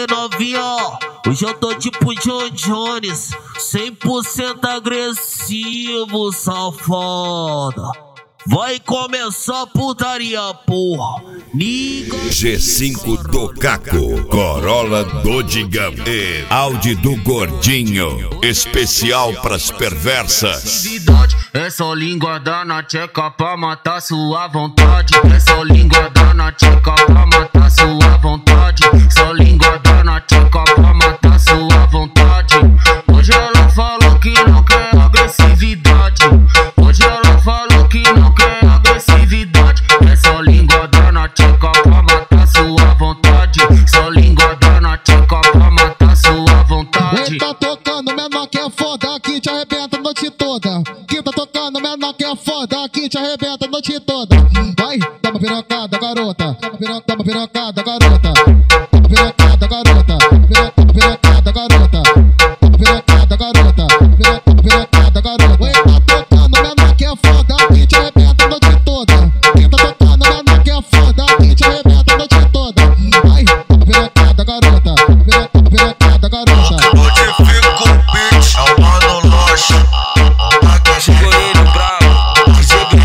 aí, novinha, hoje eu tô tipo John Jones, 100% agressivo, safada. Vai começar a putaria, porra. Niga. G5 do Caco, Corolla do Digão e Audi do Gordinho, especial pras perversas. É só língua da na tcheca pra matar sua vontade. É só língua da na tcheca pra matar sua vontade. Só língua da na tcheca pra matar sua vontade. Hoje ela falou que não quer agressividade. Hoje ela falou que não quer agressividade. É só língua da na tcheca pra matar sua vontade. Só língua da na tcheca pra matar sua vontade. Tá tocando menor que é foda, que te arrebenta a noite toda. Que tá tocando menor que é foda, que te arrebenta a noite toda. Vai, dá uma pirocada, garota. Dá uma pirocada, garota. Dá uma pirocada, garota. Dá uma pirocada, garota. Dá uma pirocada, garota. Dá uma pirocada, garota. Tá tocando menor que é foda, que te arrebenta a noite toda. Que tá tocando menor que é foda, que te arrebenta a noite toda. Vai, dá uma pirocada, garota. Dá uma pirocada, garota. Modifica o beat, é o mano Loche. Chegou ele bravo, DJ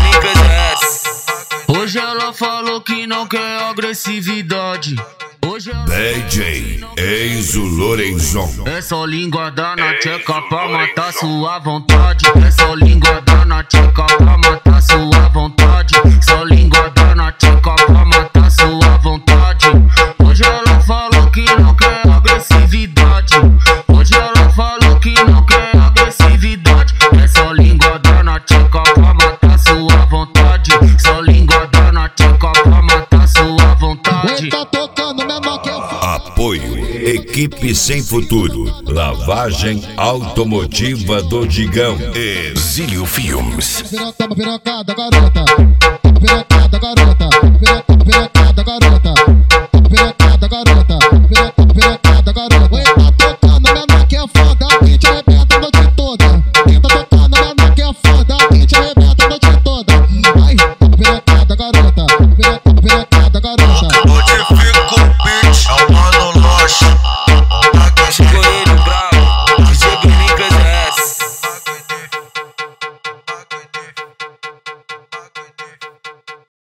Guilherme. Hoje ela falou que não quer agressividade. Hoje ela... DJ Enzo Lorenzon. É só língua da na tcheca pra matar sua vontade. É só língua da na tcheca pra matar sua vontade. Só língua da na tcheca pra matar sua vontade. Hoje ela falou que não quer agressividade. Hoje ela falou que não quer agressividade. É só língua da na tcheca pra matar sua vontade. Só língua da na tcheca pra matar sua vontade. Tá tocando menor que é foda. Apoio Equipe Sem Futuro, lavagem automotiva do Digão e Zílio Filmes. Dá uma pirocada, garota. Dá uma pirocada.